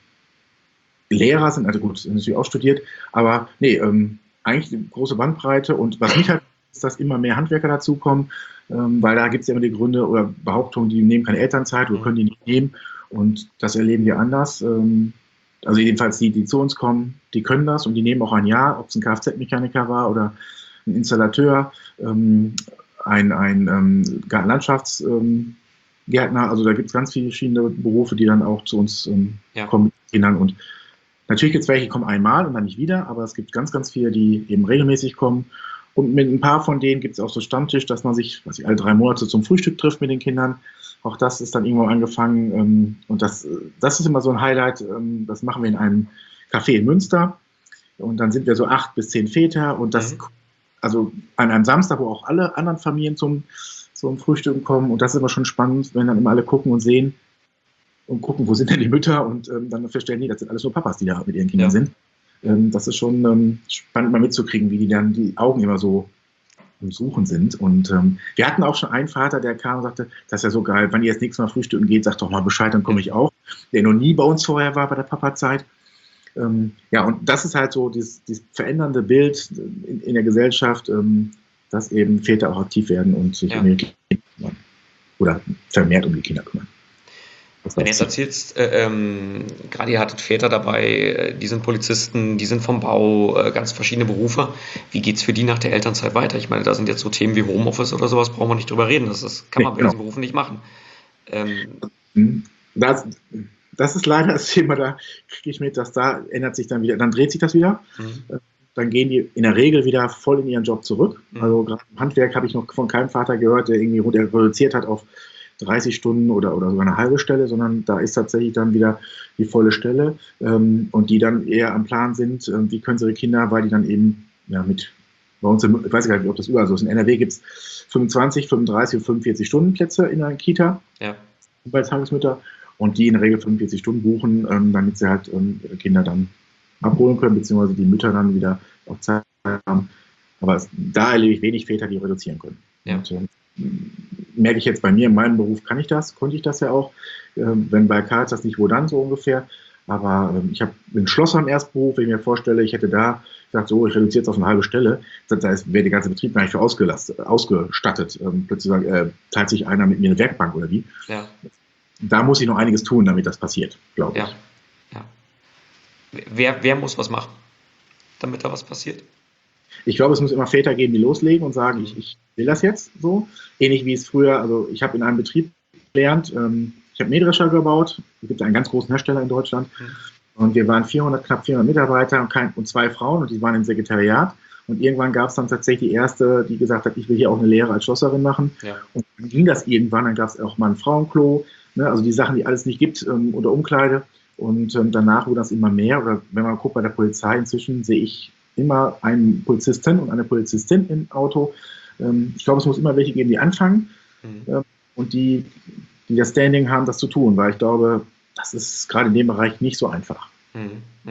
Lehrer sind, also gut, sind natürlich auch studiert. Aber nee, ähm, eigentlich eine große Bandbreite. Und was mich halt ist, dass immer mehr Handwerker dazukommen, ähm, weil da gibt es ja immer die Gründe oder Behauptungen, die nehmen keine Elternzeit oder können die nicht nehmen. Und das erleben wir anders. Ähm, Also jedenfalls die, die zu uns kommen, die können das und die nehmen auch ein Jahr, ob es ein Kfz-Mechaniker war oder ein Installateur, ähm, ein, ein ähm, Landschaftsgärtner. Ähm, also da gibt es ganz viele verschiedene Berufe, die dann auch zu uns ähm, ja. kommen. Und Natürlich gibt es welche, die kommen einmal und dann nicht wieder, aber es gibt ganz, ganz viele, die eben regelmäßig kommen. Und mit ein paar von denen gibt es auch so Stammtisch, dass man sich, was ich, alle drei Monate zum Frühstück trifft mit den Kindern. Auch das ist dann irgendwo angefangen. Ähm, und das, das ist immer so ein Highlight. Ähm, das machen wir in einem Café in Münster. Und dann sind wir so acht bis zehn Väter. Und das, mhm. also an einem Samstag, wo auch alle anderen Familien zum, zum Frühstück kommen. Und das ist immer schon spannend, wenn dann immer alle gucken und sehen und gucken, wo sind denn die Mütter. Und ähm, dann feststellen die, das sind alles nur Papas, die da mit ihren Kindern ja. sind. Das ist schon ähm, spannend mal mitzukriegen, wie die dann die Augen immer so im Suchen sind. Und ähm, wir hatten auch schon einen Vater, der kam und sagte, das ist ja so geil, wenn ihr jetzt nächstes Mal frühstücken geht, sagt doch mal Bescheid, dann komme ich auch. Der noch nie bei uns vorher war bei der Papa-Zeit. Ähm, ja, und das ist halt so dieses, dieses verändernde Bild in, in der Gesellschaft, ähm, dass eben Väter auch aktiv werden und sich ja. um ihre Kinder kümmern. Oder vermehrt um die Kinder kümmern. Wenn du jetzt erzählst, äh, ähm, gerade ihr hattet Väter dabei, äh, die sind Polizisten, die sind vom Bau, äh, ganz verschiedene Berufe. Wie geht's für die nach der Elternzeit weiter? Ich meine, da sind jetzt so Themen wie Homeoffice oder sowas, brauchen wir nicht drüber reden. Das, das kann man nee, bei genau. diesen Berufen nicht machen. Ähm, das, das ist leider das Thema, da kriege ich mit, dass da ändert sich dann wieder, dann dreht sich das wieder. Mhm. Dann gehen die in der Regel wieder voll in ihren Job zurück. Mhm. Also gerade im Handwerk habe ich noch von keinem Vater gehört, der irgendwie reduziert hat auf dreißig Stunden oder, oder sogar eine halbe Stelle, sondern da ist tatsächlich dann wieder die volle Stelle ähm, und die dann eher am Plan sind, äh, wie können sie ihre Kinder, weil die dann eben ja, mit, bei uns, ich weiß gar nicht, ob das überall so ist, in N R W gibt es fünfundzwanzig, fünfunddreißig und fünfundvierzig Stunden Plätze in der Kita ja. bei Tagesmütter und die in der Regel fünfundvierzig Stunden buchen, ähm, damit sie halt ähm, ihre Kinder dann abholen können, beziehungsweise die Mütter dann wieder auf Zeit haben. Aber es, da erlebe ich wenig Väter, die reduzieren können. Ja. Und, ähm, merke ich jetzt bei mir, in meinem Beruf kann ich das, konnte ich das ja auch, ähm, wenn bei Caritas nicht, wo dann so ungefähr, aber ähm, ich habe einen Schlosser im Erstberuf, wenn ich mir vorstelle, ich hätte da gesagt, so, ich reduziere jetzt auf eine halbe Stelle, da wäre der ganze Betrieb gar nicht für ausgelastet, ausgestattet, ähm, plötzlich sagen, äh, teilt sich einer mit mir eine Werkbank oder wie. Ja. Da muss ich noch einiges tun, damit das passiert, glaube ich. Ja. Ja. Wer, wer muss was machen, damit da was passiert? Ich glaube, es muss immer Väter geben, die loslegen und sagen, ich, ich will das jetzt so. Ähnlich wie es früher, also ich habe in einem Betrieb gelernt, ähm, ich habe Mähdrescher gebaut, es gibt einen ganz großen Hersteller in Deutschland mhm. und wir waren vierhundert, knapp vierhundert Mitarbeiter und, kein, und zwei Frauen und die waren im Sekretariat und irgendwann gab es dann tatsächlich die erste, die gesagt hat, ich will hier auch eine Lehre als Schlosserin machen ja. und dann ging das irgendwann, dann gab es auch mal ein Frauenklo, ne, also die Sachen, die alles nicht gibt ähm, oder Umkleide und ähm, danach wurde das immer mehr oder wenn man guckt bei der Polizei inzwischen sehe ich immer einen Polizisten und eine Polizistin im Auto. Ich glaube, es muss immer welche geben, die anfangen mhm. und die, die das Standing haben, das zu tun, weil ich glaube, das ist gerade in dem Bereich nicht so einfach. Mhm.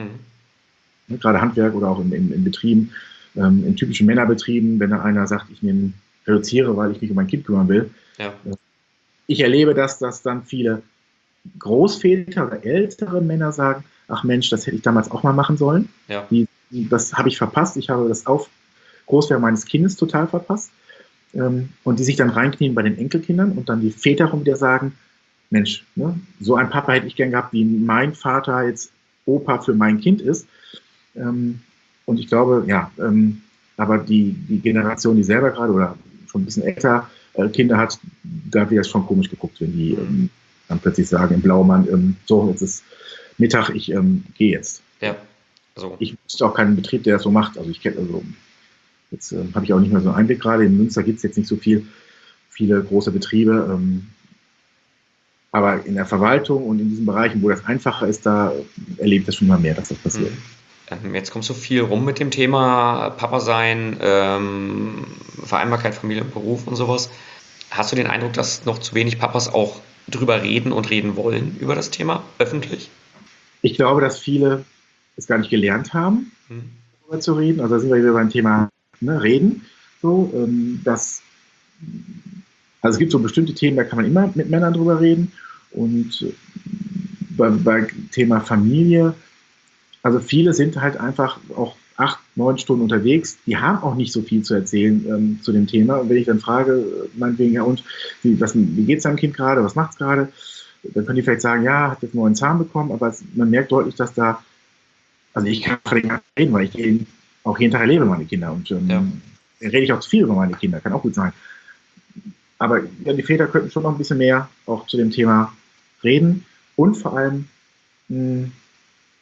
Mhm. Gerade Handwerk oder auch in, in, in Betrieben, in typischen Männerbetrieben, wenn da einer sagt, ich nehme, reduziere, weil ich mich um mein Kind kümmern will. Ja. Ich erlebe das, dass dann viele Großväter oder ältere Männer sagen, ach Mensch, das hätte ich damals auch mal machen sollen. Ja. Die, das habe ich verpasst. Ich habe das auf Großwerden meines Kindes total verpasst. Ähm, und die sich dann reinknien bei den Enkelkindern und dann die Väter rum wieder sagen, Mensch, ne, so ein Papa hätte ich gern gehabt, wie mein Vater jetzt Opa für mein Kind ist. Ähm, und ich glaube, ja, ähm, aber die, die Generation, die selber gerade oder schon ein bisschen älter äh, Kinder hat, da wird das schon komisch geguckt, wenn die ähm, dann plötzlich sagen im Blaumann, ähm, so, jetzt ist Mittag, ich ähm, gehe jetzt. Ja. So. Ich wüsste auch keinen Betrieb, der das so macht. Also ich kenne, also jetzt äh, habe ich auch nicht mehr so einen Einblick gerade. In Münster gibt es jetzt nicht so viel, viele große Betriebe. Ähm, aber in der Verwaltung und in diesen Bereichen, wo das einfacher ist, da erlebt das schon mal mehr, dass das passiert. Mhm. Jetzt kommst du viel rum mit dem Thema Papa sein, ähm, Vereinbarkeit, Familie und Beruf und sowas. Hast du den Eindruck, dass noch zu wenig Papas auch drüber reden und reden wollen über das Thema öffentlich? Ich glaube, dass viele es gar nicht gelernt haben, hm. darüber zu reden. Also da sind wir wieder beim Thema ne, Reden. So, ähm, dass, also es gibt so bestimmte Themen, da kann man immer mit Männern drüber reden. Und bei, bei Thema Familie, also viele sind halt einfach auch acht, neun Stunden unterwegs. Die haben auch nicht so viel zu erzählen ähm, zu dem Thema. Und wenn ich dann frage, meinetwegen, ja und, wie, wie geht es deinem Kind gerade, was macht es gerade? Dann können die vielleicht sagen, ja, hat jetzt einen neuen Zahn bekommen, aber es, man merkt deutlich, dass da, also ich kann nicht reden, weil ich auch jeden Tag erlebe meine Kinder und ähm, ja. rede ich auch zu viel über meine Kinder, kann auch gut sein. Aber ja, die Väter könnten schon noch ein bisschen mehr auch zu dem Thema reden und vor allem mh,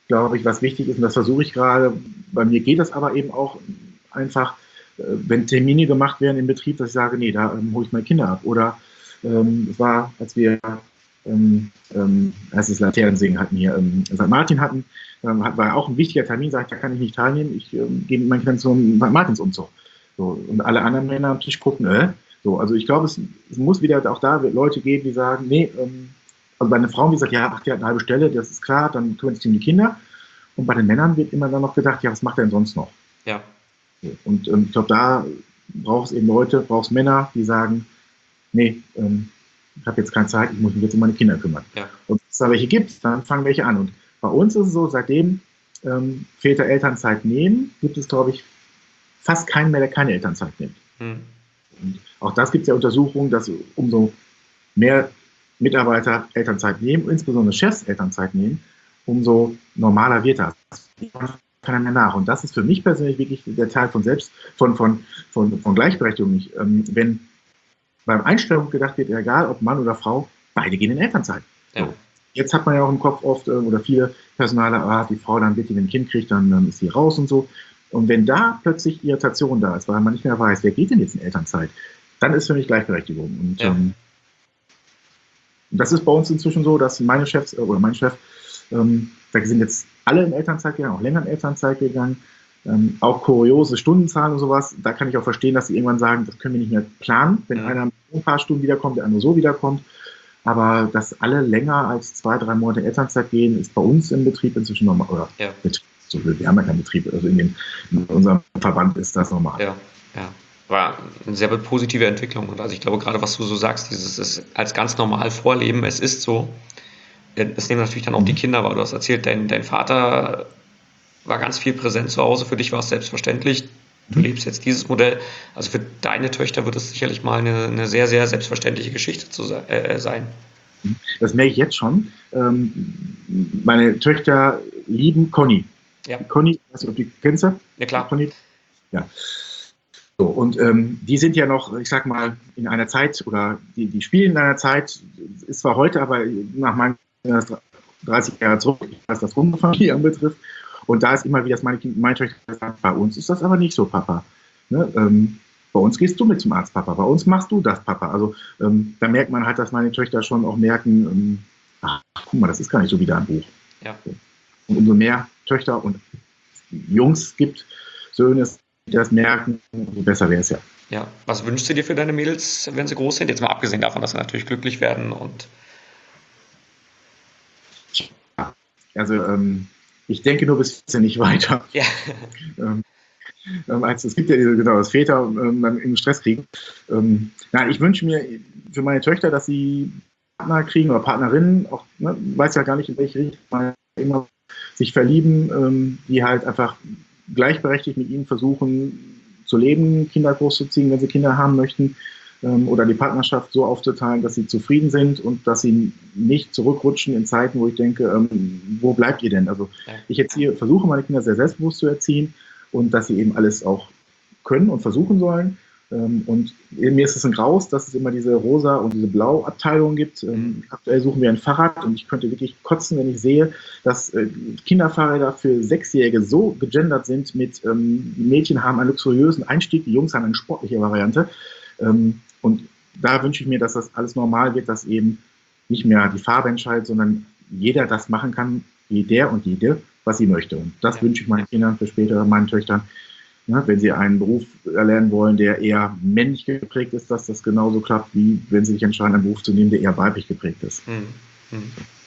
glaube ich, was wichtig ist, und das versuche ich gerade, bei mir geht das aber eben auch einfach, äh, wenn Termine gemacht werden im Betrieb, dass ich sage, nee, da ähm, hole ich meine Kinder ab. Oder ähm, es war, als wir ähm, ähm, als das Laternensingen hatten hier, ähm, Sankt Martin hatten, ähm, war auch ein wichtiger Termin, sagt, da kann ich nicht teilnehmen, ich ähm, gehe mit meinen Kindern zum Sankt Martinsumzug. So, und alle anderen Männer am Tisch gucken, äh? So, also ich glaube, es, es muss wieder auch da Leute geben, die sagen, nee, ähm, also bei den Frauen, die sagen, ja, ach, die hat eine halbe Stelle, das ist klar, dann kümmern sich um die Kinder. Und bei den Männern wird immer dann noch gedacht, ja, was macht er denn sonst noch? Ja. So, und ähm, ich glaube, da braucht es eben Leute, braucht es Männer, die sagen, nee, ähm, ich habe jetzt keine Zeit, ich muss mich jetzt um meine Kinder kümmern. Ja. Und wenn es da welche gibt, dann fangen welche an. Und bei uns ist es so, seitdem ähm, Väter Elternzeit nehmen, gibt es, glaube ich, fast keinen mehr, der keine Elternzeit nimmt. Hm. Und auch das gibt es ja Untersuchungen, dass umso mehr Mitarbeiter Elternzeit nehmen, insbesondere Chefs Elternzeit nehmen, umso normaler wird das. Keiner mehr nach. Und das ist für mich persönlich wirklich der Teil von Selbst, von, von, von, von Gleichberechtigung nicht. Ähm, wenn beim Einstellung gedacht wird, egal ob Mann oder Frau, beide gehen in Elternzeit. Ja. So. Jetzt hat man ja auch im Kopf oft, äh, oder viele Personale, ah, die Frau dann bitte, wenn ein Kind kriegt, dann, dann ist sie raus und so. Und wenn da plötzlich Irritation da ist, weil man nicht mehr weiß, wer geht denn jetzt in Elternzeit, dann ist für mich Gleichberechtigung. Und ja. ähm, das ist bei uns inzwischen so, dass meine Chefs, oder mein Chef, ähm, da sind jetzt alle in Elternzeit gegangen, auch länger in Elternzeit gegangen, ähm, auch kuriose Stundenzahlen und sowas. Da kann ich auch verstehen, dass sie irgendwann sagen, das können wir nicht mehr planen, wenn ja. einer ein paar Stunden wiederkommt, der andere so wiederkommt. Aber dass alle länger als zwei, drei Monate in Elternzeit gehen, ist bei uns im Betrieb inzwischen normal. Oder ja. Betrieb, so, wir haben ja keinen Betrieb, also in, dem, in unserem Verband ist das normal. Ja, ja. War eine sehr positive Entwicklung. Und also ich glaube, gerade was du so sagst, dieses ist als ganz normal vorleben, es ist so. Es nehmen natürlich dann auch die Kinder wahr. Du hast erzählt, dein, dein Vater war ganz viel präsent zu Hause. Für dich war es selbstverständlich. Du mhm. lebst jetzt dieses Modell. Also für deine Töchter wird es sicherlich mal eine, eine sehr, sehr selbstverständliche Geschichte zu äh, sein. Das merke ich jetzt schon. Ähm, meine Töchter lieben Conny. Ja. Conny, weißt du, ob die kennst du? Ja, klar. Conny? Ja. So, und ähm, die sind ja noch, ich sag mal, in einer Zeit, oder die, die spielen in einer Zeit, ist zwar heute, aber nach meinem dreißig Jahre zurück, was das Rumfamilie anbetrifft. Und da ist immer wieder, dass meine, meine Töchter sagen, bei uns ist das aber nicht so, Papa. Ne? Ähm, bei uns gehst du mit zum Arzt, Papa. Bei uns machst du das, Papa. Also ähm, da merkt man halt, dass meine Töchter schon auch merken, ähm, ach, guck mal, das ist gar nicht so wie da im Buch. Ja. Und umso mehr Töchter und Jungs gibt, Söhne, die das merken, umso besser wäre es ja. Ja. Was wünschst du dir für deine Mädels, wenn sie groß sind? Jetzt mal abgesehen davon, dass sie natürlich glücklich werden und Also ähm, ich denke nur bis jetzt nicht weiter. Ja. ähm, ähm, als, es gibt ja diese, genau, dass Väter ähm, dann in Stress kriegen. Ähm, nein, ich wünsche mir für meine Töchter, dass sie Partner kriegen oder Partnerinnen, auch, ne, weiß ja gar nicht, in welche Richtung man immer sich verlieben, ähm, die halt einfach gleichberechtigt mit ihnen versuchen zu leben, Kinder großzuziehen, wenn sie Kinder haben möchten. Oder die Partnerschaft so aufzuteilen, dass sie zufrieden sind und dass sie nicht zurückrutschen in Zeiten, wo ich denke, ähm, wo bleibt ihr denn? Also ich erziehe, versuche meine Kinder sehr selbstbewusst zu erziehen und dass sie eben alles auch können und versuchen sollen. Ähm, und mir ist es ein Graus, dass es immer diese rosa und diese blau Abteilung gibt. Ähm, aktuell suchen wir ein Fahrrad und ich könnte wirklich kotzen, wenn ich sehe, dass äh, Kinderfahrräder für Sechsjährige so gegendert sind mit, ähm, die Mädchen haben einen luxuriösen Einstieg, die Jungs haben eine sportliche Variante. Ähm, Und da wünsche ich mir, dass das alles normal wird, dass eben nicht mehr die Farbe entscheidet, sondern jeder das machen kann, jeder und jede, was sie möchte. Und das ja. wünsche ich meinen Kindern für später, meinen Töchtern, ne, wenn sie einen Beruf erlernen wollen, der eher männlich geprägt ist, dass das genauso klappt, wie wenn sie sich entscheiden, einen Beruf zu nehmen, der eher weiblich geprägt ist. Hm. Hm.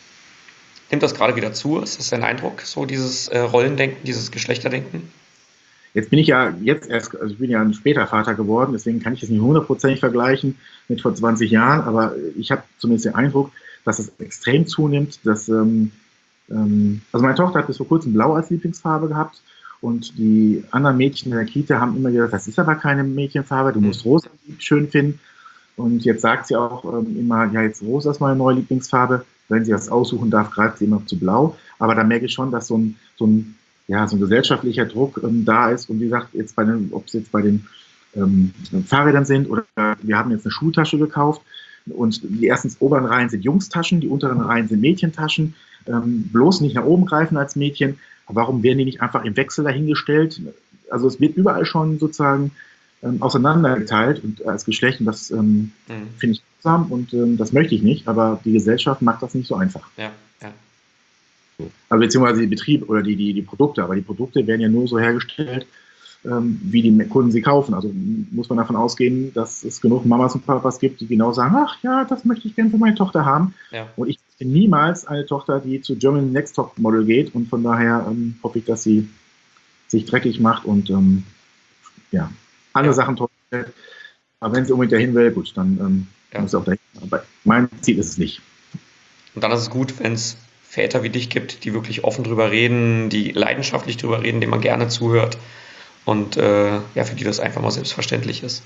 Nimmt das gerade wieder zu? Ist das dein Eindruck, so dieses äh, Rollendenken, dieses Geschlechterdenken? Jetzt bin ich ja jetzt erst, also ich bin ja ein später Vater geworden, deswegen kann ich das nicht hundertprozentig vergleichen mit vor zwanzig Jahren, aber ich habe zumindest den Eindruck, dass es extrem zunimmt, dass, ähm, ähm, also meine Tochter hat bis vor kurzem Blau als Lieblingsfarbe gehabt und die anderen Mädchen in der Kita haben immer gesagt, das ist aber keine Mädchenfarbe, du musst Rosa schön finden. Und jetzt sagt sie auch ähm, immer, ja, jetzt Rosa ist meine neue Lieblingsfarbe, wenn sie das aussuchen darf, greift sie immer zu Blau, aber da merke ich schon, dass so ein, so ein ja, so ein gesellschaftlicher Druck ähm, da ist. Und wie gesagt, jetzt bei den, ob es jetzt bei den ähm, Fahrrädern sind oder wir haben jetzt eine Schultasche gekauft und die ersten oberen Reihen sind Jungstaschen, die unteren Reihen sind Mädchentaschen. ähm, bloß nicht nach oben greifen als Mädchen. Warum werden die nicht einfach im Wechsel dahingestellt? Also es wird überall schon sozusagen ähm, auseinandergeteilt und als Geschlecht, und das ähm, mhm. finde ich grausam und ähm, das möchte ich nicht, aber die Gesellschaft macht das nicht so einfach. Ja, ja. Also beziehungsweise die Betriebe oder die, die, die Produkte, aber die Produkte werden ja nur so hergestellt, ähm, wie die Kunden sie kaufen. Also muss man davon ausgehen, dass es genug Mamas und Papas gibt, die genau sagen, ach ja, das möchte ich gerne für meine Tochter haben. Ja. Und ich bin niemals eine Tochter, die zu German Next Top Model geht, und von daher ähm, hoffe ich, dass sie sich dreckig macht und ähm, ja, andere ja. Sachen toll. Aber wenn sie unbedingt dahin will, gut, dann ähm, ja. muss sie auch dahin. Aber mein Ziel ist es nicht. Und dann ist es gut, wenn es Väter wie dich gibt, die wirklich offen drüber reden, die leidenschaftlich drüber reden, denen man gerne zuhört und äh, ja, für die das einfach mal selbstverständlich ist.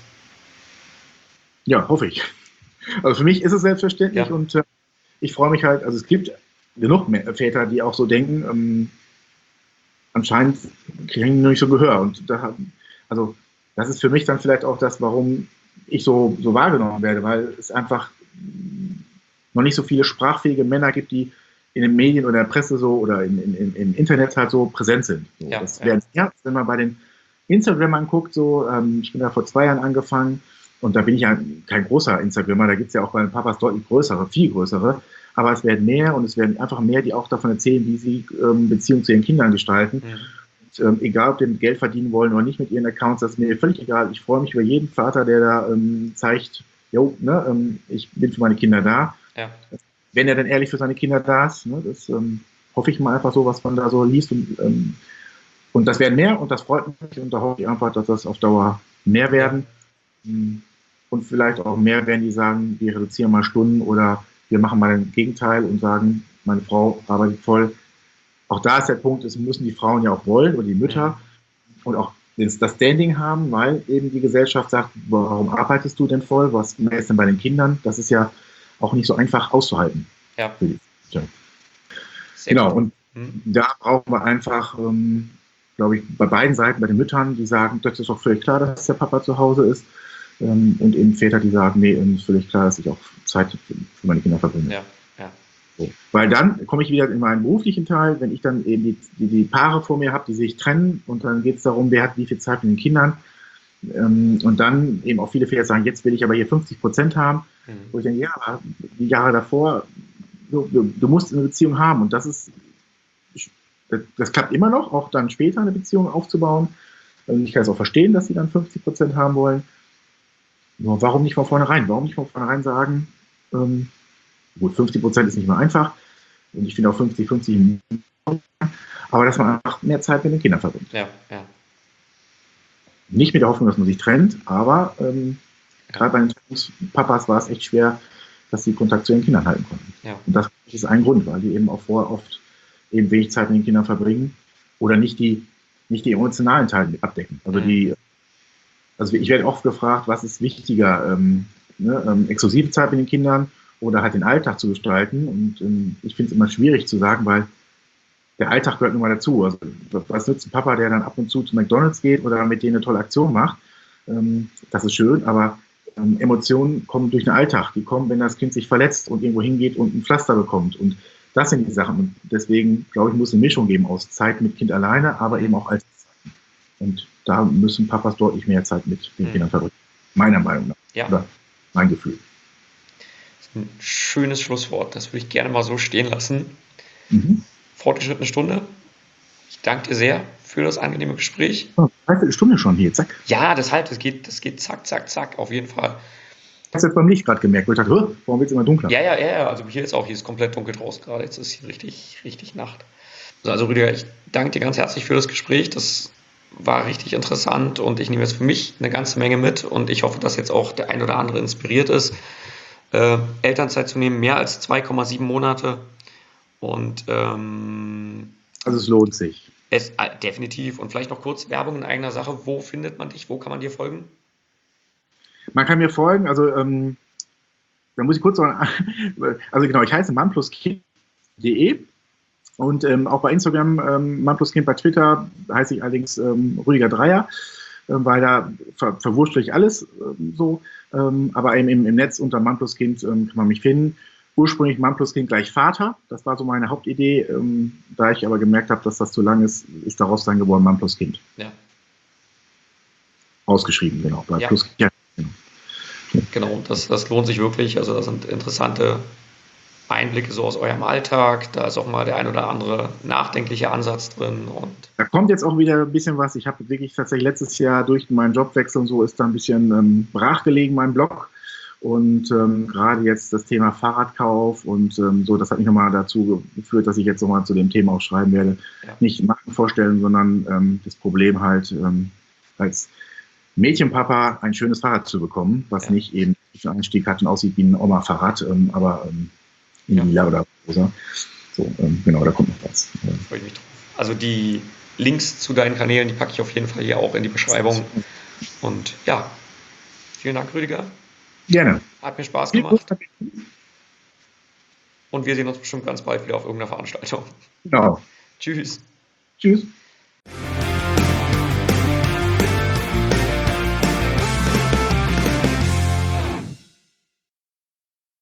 Ja, hoffe ich. Also für mich ist es selbstverständlich ja. und äh, ich freue mich halt, also es gibt genug Väter, die auch so denken, ähm, anscheinend kriegen die nur nicht so Gehör. Und da, also das ist für mich dann vielleicht auch das, warum ich so, so wahrgenommen werde, weil es einfach noch nicht so viele sprachfähige Männer gibt, die in den Medien oder der Presse so oder in, in, im Internet halt so präsent sind. So, ja, das ja. wäre ja, wenn man bei den Instagram anguckt, so, ähm, ich bin da vor zwei Jahren angefangen und da bin ich ja kein großer Instagrammer, da gibt es ja auch bei den Papas deutlich größere, viel größere, aber es werden mehr und es werden einfach mehr, die auch davon erzählen, wie sie ähm, Beziehungen zu ihren Kindern gestalten. Mhm. Und, ähm, egal, ob die mit Geld verdienen wollen oder nicht mit ihren Accounts, das ist mir völlig egal. Ich freue mich über jeden Vater, der da ähm, zeigt, jo, ne, ähm, ich bin für meine Kinder da. Ja. Wenn er dann ehrlich für seine Kinder da ist, ne, das ähm, hoffe ich mal einfach so, was man da so liest. Und, ähm, und das werden mehr und das freut mich und da hoffe ich einfach, dass das auf Dauer mehr werden. Ja. Und vielleicht auch mehr werden, die sagen, wir reduzieren mal Stunden oder wir machen mal ein Gegenteil und sagen, meine Frau arbeitet voll. Auch da ist der Punkt, es müssen die Frauen ja auch wollen oder die Mütter ja. und auch das Standing haben, weil eben die Gesellschaft sagt, warum arbeitest du denn voll? Was mehr ist denn bei den Kindern? Das ist ja auch nicht so einfach auszuhalten. Ja. ja. Genau, und hm. da brauchen wir einfach, ähm, glaube ich, bei beiden Seiten, bei den Müttern, die sagen, das ist doch völlig klar, dass der Papa zu Hause ist. Ähm, und eben Väter, die sagen, nee, ist völlig klar, dass ich auch Zeit für meine Kinder verbringe. Ja, ja. So. Weil dann komme ich wieder in meinen beruflichen Teil, wenn ich dann eben die, die, die Paare vor mir habe, die sich trennen und dann geht es darum, wer hat wie viel Zeit mit den Kindern. Ähm, und dann eben auch viele Väter sagen, jetzt will ich aber hier fünfzig Prozent haben. Mhm. Wo ich denke, ja, aber die Jahre davor, du, du, du musst eine Beziehung haben. Und das ist, das, das klappt immer noch, auch dann später eine Beziehung aufzubauen. Und ich kann es auch verstehen, dass sie dann fünfzig Prozent haben wollen. Nur warum nicht von vornherein? Warum nicht von vornherein sagen, ähm, gut, fünfzig Prozent ist nicht mehr einfach. Und ich finde auch fünfzig fünfzig, aber dass man einfach mehr Zeit mit den Kindern verbringt. Ja, ja. Nicht mit der Hoffnung, dass man sich trennt, aber ähm, ja. gerade bei den Trennungspapas war es echt schwer, dass sie Kontakt zu ihren Kindern halten konnten. Ja. Und das ist ein Grund, weil die eben auch vorher oft eben wenig Zeit mit den Kindern verbringen oder nicht die, nicht die emotionalen Teile abdecken. Also, mhm. die, also ich werde oft gefragt, was ist wichtiger, ähm, ne, ähm, exklusive Zeit mit den Kindern oder halt den Alltag zu gestalten. Und ähm, ich finde es immer schwierig zu sagen, weil der Alltag gehört nun mal dazu. Also, was nützt ein Papa, der dann ab und zu zu McDonald's geht oder mit denen eine tolle Aktion macht? Ähm, das ist schön, aber ähm, Emotionen kommen durch den Alltag. Die kommen, wenn das Kind sich verletzt und irgendwo hingeht und ein Pflaster bekommt. Und das sind die Sachen. Und deswegen, glaube ich, muss es eine Mischung geben aus Zeit mit Kind alleine, aber eben auch Alltagszeiten. Und da müssen Papas deutlich mehr Zeit mit den mhm. Kindern verbringen. Meiner Meinung nach. Ja. Oder mein Gefühl. Das ist ein schönes Schlusswort. Das würde ich gerne mal so stehen lassen. Mhm. Fortgeschrittene Stunde. Ich danke dir sehr für das angenehme Gespräch. Oh, dreiviertel Stunde schon hier, zack. Ja, deshalb, das geht, das geht zack, zack, zack, auf jeden Fall. Hast du jetzt beim Licht gerade gemerkt, wo ich dachte, warum wird es immer dunkler? Ja, ja, ja, also hier ist auch, hier ist komplett dunkel draußen gerade, jetzt ist hier richtig, richtig Nacht. Also Rüdiger, ich danke dir ganz herzlich für das Gespräch, das war richtig interessant und ich nehme jetzt für mich eine ganze Menge mit und ich hoffe, dass jetzt auch der ein oder andere inspiriert ist, äh, Elternzeit zu nehmen, mehr als zwei Komma sieben Monate. Und ähm, also es lohnt sich. Es, äh, definitiv. Und vielleicht noch kurz Werbung in eigener Sache. Wo findet man dich? Wo kann man dir folgen? Man kann mir folgen, also ähm, da muss ich kurz sagen, also genau, ich heiße manpluskind punkt de und ähm, auch bei Instagram ähm, manpluskind, bei Twitter heiße ich allerdings ähm, Rüdiger Dreier, äh, weil da ver verwurstle ich alles ähm, so, ähm, aber eben im, im Netz unter manpluskind ähm, kann man mich finden. ursprünglich Mann plus Kind gleich Vater. Das war so meine Hauptidee. Ähm, da ich aber gemerkt habe, dass das zu lang ist, ist daraus dann geworden Mann plus Kind. Ja. Ausgeschrieben, genau. Bei Ja. plus, ja, genau. Genau, das, das lohnt sich wirklich. Also das sind interessante Einblicke so aus eurem Alltag. Da ist auch mal der ein oder andere nachdenkliche Ansatz drin. Und Da kommt jetzt auch wieder ein bisschen was. Ich habe wirklich tatsächlich letztes Jahr durch meinen Jobwechsel und so ist da ein bisschen ähm, brach gelegen, mein Blog. Und ähm, gerade jetzt das Thema Fahrradkauf und ähm, so, das hat mich nochmal dazu geführt, dass ich jetzt nochmal zu dem Thema auch schreiben werde. Ja. Nicht Marken vorstellen, sondern ähm, das Problem halt ähm, als Mädchenpapa ein schönes Fahrrad zu bekommen, was Ja. nicht eben für Einstieg hat und aussieht wie ein Oma-Fahrrad, ähm, aber ähm, in Ja. lila oder rosa. So, ähm, genau, da kommt noch was. freue ich mich drauf. Also die Links zu deinen Kanälen, die packe ich auf jeden Fall hier auch in die Beschreibung. Und ja, vielen Dank, Rüdiger. Gerne. Hat mir Spaß gemacht. Und wir sehen uns bestimmt ganz bald wieder auf irgendeiner Veranstaltung. Genau. Tschüss. Tschüss.